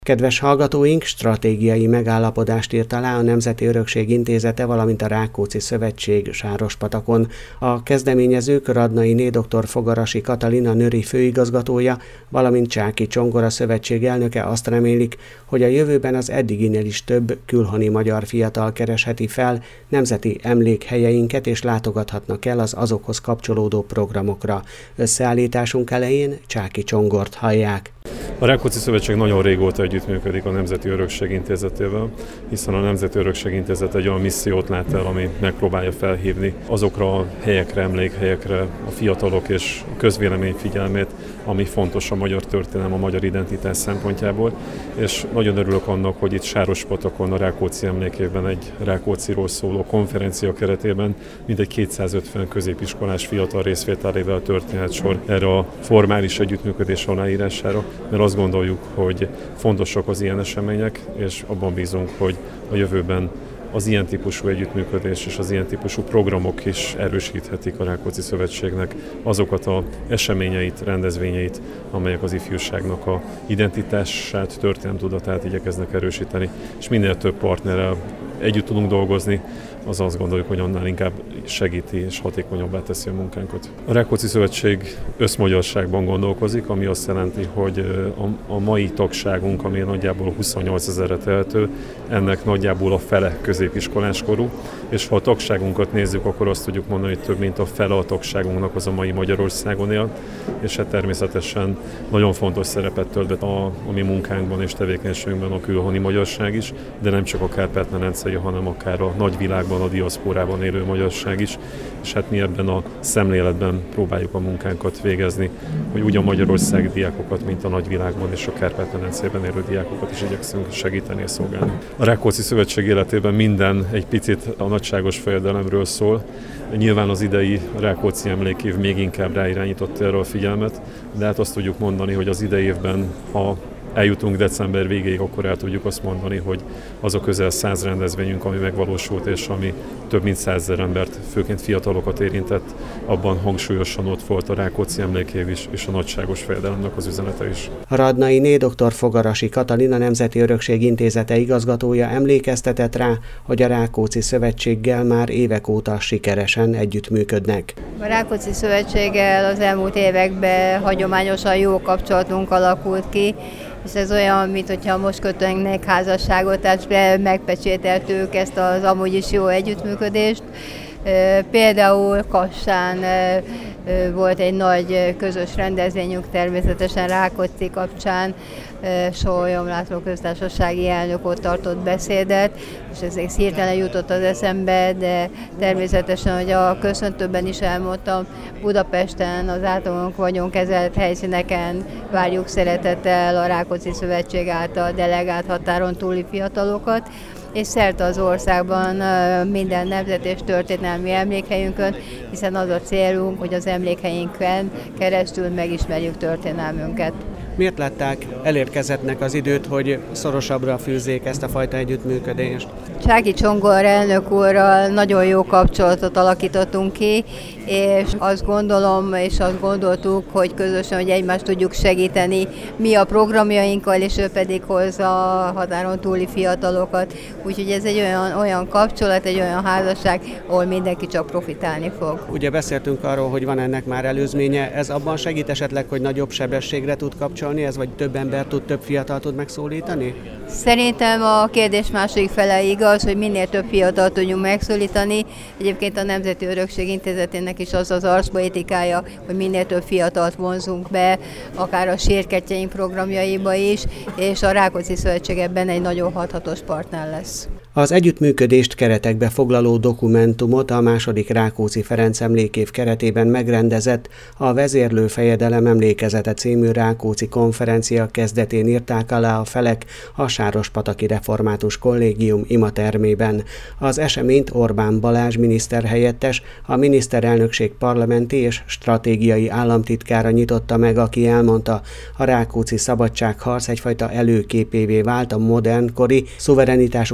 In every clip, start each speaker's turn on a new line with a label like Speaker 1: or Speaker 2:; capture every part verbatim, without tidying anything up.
Speaker 1: Kedves hallgatóink, stratégiai megállapodást írt alá a Nemzeti Örökség Intézete, valamint a Rákóczi Szövetség Sárospatakon. A kezdeményezők Radnai dr. Fogarasi Katalin nőri főigazgatója, valamint Csáky Csongor a szövetség elnöke azt remélik, hogy a jövőben az eddiginél is több külhoni magyar fiatal keresheti fel nemzeti emlékhelyeinket és látogathatnak el az azokhoz kapcsolódó programokra. Összeállításunk elején Csáky Csongort hallják.
Speaker 2: A Rákóczi Szövetség nagyon régóta együttműködik a Nemzeti Örökség Intézetével, hiszen a Nemzeti Örökség Intézet egy olyan missziót lát el, ami megpróbálja felhívni azokra a helyekre, emlékhelyekre a fiatalok és a közvélemény figyelmét, ami fontos a magyar történelem, a magyar identitás szempontjából, és nagyon örülök annak, hogy itt Sárospatakon a Rákóczi emlékévben egy Rákócziról szóló konferencia keretében mintegy kétszázötven középiskolás fiatal részvételével történhet sor erre a formális együttműködés aláírására, mert azt gondoljuk, hogy fontosak az ilyen események, és abban bízunk, hogy a jövőben az ilyen típusú együttműködés és az ilyen típusú programok is erősíthetik a Rákóczi Szövetségnek azokat az eseményeit, rendezvényeit, amelyek az ifjúságnak a identitását, történelemtudatát igyekeznek erősíteni, és minél több partnerrel együtt tudunk dolgozni, az azt gondoljuk, hogy annál inkább segíti és hatékonyabbá teszi a munkánkat. A Rákóczi Szövetség összmagyarságban gondolkozik, ami azt jelenti, hogy a, a mai tagságunk, ami nagyjából huszonnyolcezerre tehető, ennek nagyjából a fele középiskolás korú, és ha a tagságunkat nézzük, akkor azt tudjuk mondani, hogy több mint a fele a tagságunknak az a mai Magyarországon él, és hát természetesen nagyon fontos szerepet tölt be a, a mi munkánkban és tevékenységünkben a külhoni magyarság is, de nem csak a kárpát-medencei, hanem akár a nagyvilágban, a diaszpórában élő magyarság is, és hát mi ebben a szemléletben próbáljuk a munkánkat végezni, hogy úgy a magyarországi diákokat, mint a nagyvilágban és a Kárpát-medencében élő diákokat is igyekszünk segíteni és szolgálni. A Rákóczi Szövetség életében minden egy picit a nagyságos fejedelemről szól. Nyilván az idei Rákóczi emlékév még inkább ráirányította erre a figyelmet, de hát azt tudjuk mondani, hogy az idei évben, ha eljutunk december végéig, akkor el tudjuk azt mondani, hogy az a közel száz rendezvényünk, ami megvalósult, és ami több mint százezer embert, főként fiatalokat érintett, abban hangsúlyosan ott volt a Rákóczi emlékév is, és a nagyságos fejedelemnek az üzenete is.
Speaker 1: Radnai dr. Fogarasi Katalin, a Nemzeti Örökség Intézete igazgatója emlékeztetett rá, hogy a Rákóczi Szövetséggel már évek óta sikeresen együttműködnek.
Speaker 3: A Rákóczi Szövetséggel az elmúlt években hagyományosan jó kapcsolatunk alakult ki, és ez olyan, mint hogyha most kötőnek házasságot, tehát megpecsételtük ezt az amúgy is jó együttműködést. Például Kassán volt egy nagy közös rendezvényünk, természetesen Rákóczi kapcsán, Sólyom László köztársasági elnök ott tartott beszédet, és ez hirtelen jutott az eszembe, de természetesen, hogy a köszöntőben is elmondtam, Budapesten, az általunk vagyunk kezelt helyszíneken várjuk szeretettel a Rákóczi Szövetség által delegált határon túli fiatalokat, és szerte az országban minden nemzet és történelmi emlékhelyünkön, hiszen az a célunk, hogy az emlékhelyünkön keresztül megismerjük történelmünket.
Speaker 1: Miért látták elérkezettnek az időt, hogy szorosabbra fűzzék ezt a fajta együttműködést?
Speaker 3: Csáky Csongor elnök úrral nagyon jó kapcsolatot alakítottunk ki, és azt gondolom, és azt gondoltuk, hogy közösen, hogy egymást tudjuk segíteni mi a programjainkkal, és ő pedig hozza a határon túli fiatalokat. Úgyhogy ez egy olyan, olyan kapcsolat, egy olyan házasság, ahol mindenki csak profitálni fog.
Speaker 1: Ugye beszéltünk arról, hogy van ennek már előzménye, ez abban segít esetleg, hogy nagyobb sebességre tud kapcsolni, ez vagy több ember tud, több fiatal tud megszólítani?
Speaker 3: Szerintem a kérdés második fele igaz, hogy minél több fiatal tudjunk megszólítani. Egyébként a Nemzeti Örökség Intézetének is az az arcpolitikája, hogy minél több fiatalt vonzunk be, akár a sírketjeink programjaiba is, és a Rákóczi Szövetség ebben egy nagyon hathatós partner lesz.
Speaker 1: Az együttműködést keretekbe foglaló dokumentumot a második Rákóczi Ferenc emlékév keretében megrendezett a Vezérlő fejedelem emlékezete című Rákóczi konferencia kezdetén írták alá a felek a Sárospataki Református Kollégium imatermében. Az eseményt Orbán Balázs miniszterhelyettes, a miniszterelnökség parlamenti és stratégiai államtitkára nyitotta meg, aki elmondta, a rákóczi szabadságharc egyfajta előképévé vált a modernkori szuverenitásukat helyre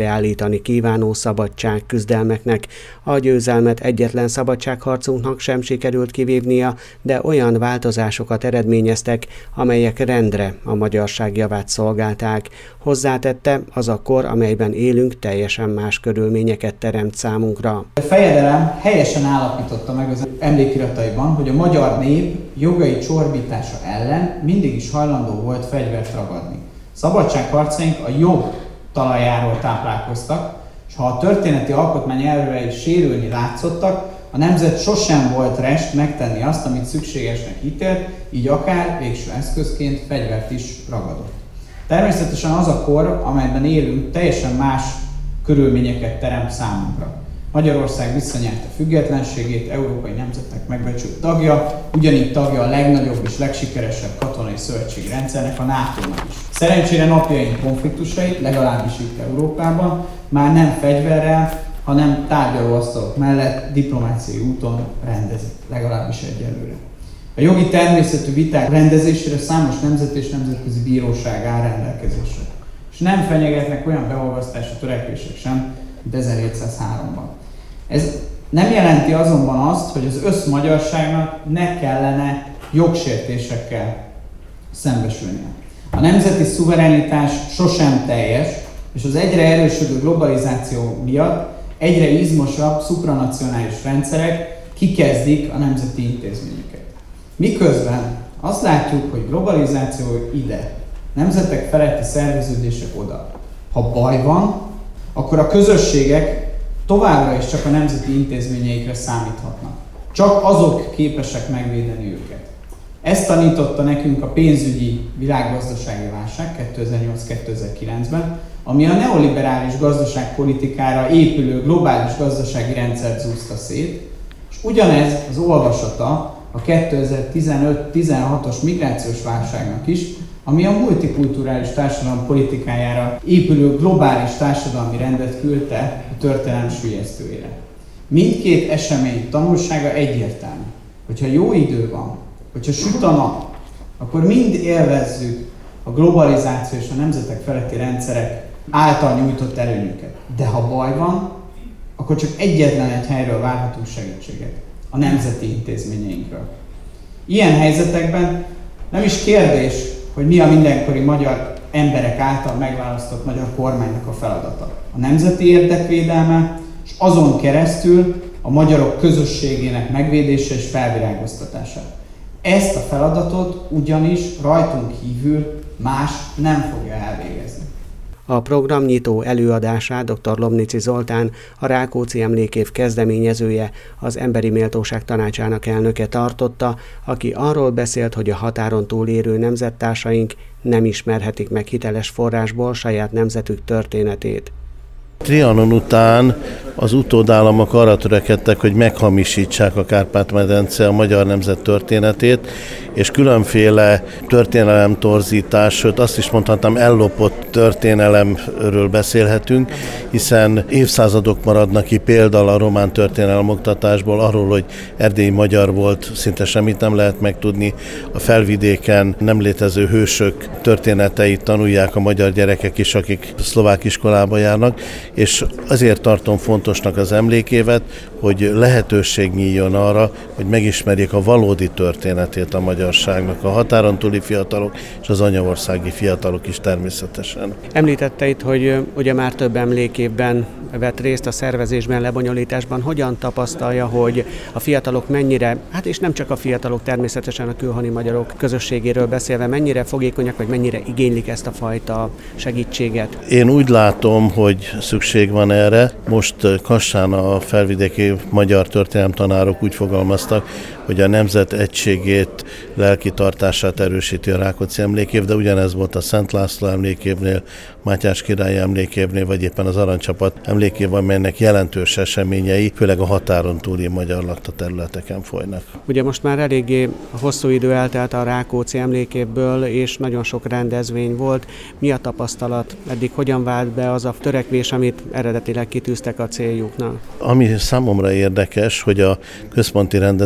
Speaker 1: helyreállítani kívánó szabadságküzdelmeknek. A győzelmet egyetlen szabadságharcunknak sem sikerült kivívnia, de olyan változásokat eredményeztek, amelyek rendre a magyarság javát szolgálták. Hozzátette, az a kor, amelyben élünk, teljesen más körülményeket teremt számunkra.
Speaker 4: A fejedelem helyesen állapította meg az emlékirataiban, hogy a magyar nép jogai csorbítása ellen mindig is hajlandó volt fegyvert ragadni. Szabadságharcaink a jog talajáról táplálkoztak, és ha a történeti alkotmány elvei sérülni látszottak, a nemzet sosem volt rest megtenni azt, amit szükségesnek ítélt, így akár végső eszközként fegyvert is ragadott. Természetesen az a kor, amelyben élünk, teljesen más körülményeket teremt számunkra. Magyarország visszanyerte függetlenségét, európai nemzetek megbecsült tagja, ugyanígy tagja a legnagyobb és legsikeresebb katonai szövetségi rendszernek, a nátónak is. Szerencsére napjaink konfliktusait, legalábbis itt Európában, már nem fegyverrel, hanem tárgyalóasztalok mellett diplomáciai úton rendezik, legalábbis egyelőre. A jogi természetű viták rendezésére számos nemzeti és nemzetközi bíróság áll rendelkezésre, és nem fenyegetnek olyan beolvasztási törekvések sem, mint ezerhétszázháromban. Ez nem jelenti azonban azt, hogy az összmagyarságnak ne kellene jogsértésekkel szembesülnie. A nemzeti szuverenitás sosem teljes, és az egyre erősödő globalizáció miatt egyre izmosabb szupranacionális rendszerek kikezdik a nemzeti intézményeket. Miközben azt látjuk, hogy globalizáció ide, nemzetek feletti szerveződések oda. Ha baj van, akkor a közösségek továbbra is csak a nemzeti intézményeikre számíthatnak. Csak azok képesek megvédeni őket. Ezt tanította nekünk a pénzügyi világgazdasági válság kétezer-nyolc kétezer-kilencben, ami a neoliberális gazdaságpolitikára épülő globális gazdasági rendszert zúzta szét, és ugyanez az olvasata a kétezer-tizenöt tizenhatos migrációs válságnak is, ami a multikulturális társadalom politikájára épülő globális társadalmi rendet küldte a történelem süllyesztőjére. Mindkét esemény tanulsága egyértelmű, hogyha jó idő van, hogyha süt a nap, akkor mind élvezzük a globalizáció és a nemzetek feletti rendszerek által nyújtott előnyöket. De ha baj van, akkor csak egyetlen egy helyről várhatunk segítséget, a nemzeti intézményeinkről. Ilyen helyzetekben nem is kérdés, hogy mi a mindenkori magyar emberek által megválasztott magyar kormánynak a feladata. A nemzeti érdekvédelme, és azon keresztül a magyarok közösségének megvédése és felvirágoztatása. Ezt a feladatot ugyanis rajtunk kívül más nem fogja elvégezni.
Speaker 1: A programnyitó előadását dr. Lomnici Zoltán, a Rákóczi Emlékév kezdeményezője, az Emberi Méltóság Tanácsának elnöke tartotta, aki arról beszélt, hogy a határon túl élő nemzettársaink nem ismerhetik meg hiteles forrásból saját nemzetük történetét.
Speaker 5: Trianon után az utódállamok arra törekedtek, hogy meghamisítsák a Kárpát-medence a magyar nemzet történetét, és különféle történelemtorzítás, sőt azt is mondhatnám ellopott történelemről beszélhetünk, hiszen évszázadok maradnak ki például a román történelemoktatásból arról, hogy erdélyi magyar volt, szinte semmit nem lehet megtudni, a felvidéken nem létező hősök történeteit tanulják a magyar gyerekek is, akik szlovák iskolába járnak, és azért tartom fontosnak az emlékévet, hogy lehetőség nyíljon arra, hogy megismerjék a valódi történetét a magyarságnak, a határon túli fiatalok és az anyaországi fiatalok is természetesen.
Speaker 1: Említette itt, hogy ugye már több emlékévben vett részt a szervezésben, lebonyolításban. Hogyan tapasztalja, hogy a fiatalok mennyire, hát és nem csak a fiatalok, természetesen a külhoni magyarok közösségéről beszélve, mennyire fogékonyak, vagy mennyire igénylik ezt a fajta segítséget?
Speaker 5: Én úgy látom, hogy szükség van erre. Most Kassán a felvidéki magyar történelemtanárok úgy fogalmaztak, hogy a nemzet egységét, lelkitartását erősíti a Rákóczi emlékév, de ugyanez volt a Szent László emlékévnél, Mátyás király emlékévnél, vagy éppen az Aranycsapat emlékév, amelynek jelentős eseményei, főleg a határon túli magyar lakta területeken folynak.
Speaker 1: Ugye most már eléggé hosszú idő eltelt a Rákóczi emlékévből, és nagyon sok rendezvény volt. Mi a tapasztalat? Eddig hogyan vált be az a törekvés, amit eredetileg kitűztek a céljuknak?
Speaker 5: Ami számomra érdekes, hogy a központi rendezvények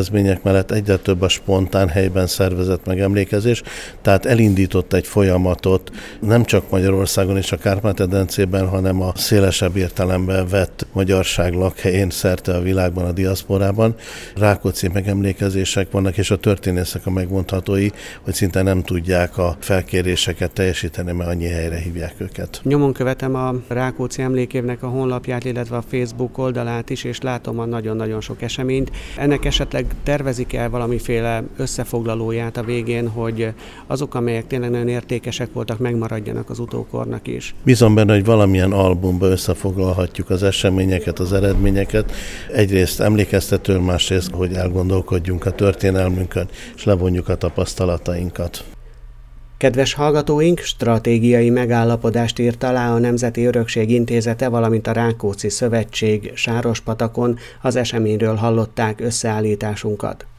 Speaker 5: mellett egyre több a spontán helyben szervezett megemlékezés, tehát elindított egy folyamatot nem csak Magyarországon és a Kárpát-medencében, hanem a szélesebb értelemben vett magyarság lakhelyén szerte a világban, a diaszporában. Rákóczi megemlékezések vannak, és a történészek a megmondhatói, hogy szinte nem tudják a felkéréseket teljesíteni, mert annyi helyre hívják őket.
Speaker 1: Nyomon követem a Rákóczi emlékévnek a honlapját, illetve a Facebook oldalát is, és látom a nagyon-nagyon sok eseményt. Ennek esetleg tervezik el valamiféle összefoglalóját a végén, hogy azok, amelyek tényleg nagyon értékesek voltak, megmaradjanak az utókornak is?
Speaker 5: Bízom benne, hogy valamilyen albumba összefoglalhatjuk az eseményeket, az eredményeket. Egyrészt emlékeztető, másrészt, hogy elgondolkodjunk a történelmünkön, és levonjuk a tapasztalatainkat.
Speaker 1: Kedves hallgatóink, stratégiai megállapodást írt alá a Nemzeti Örökség Intézete, valamint a Rákóczi Szövetség Sárospatakon. Az eseményről hallották összeállításunkat.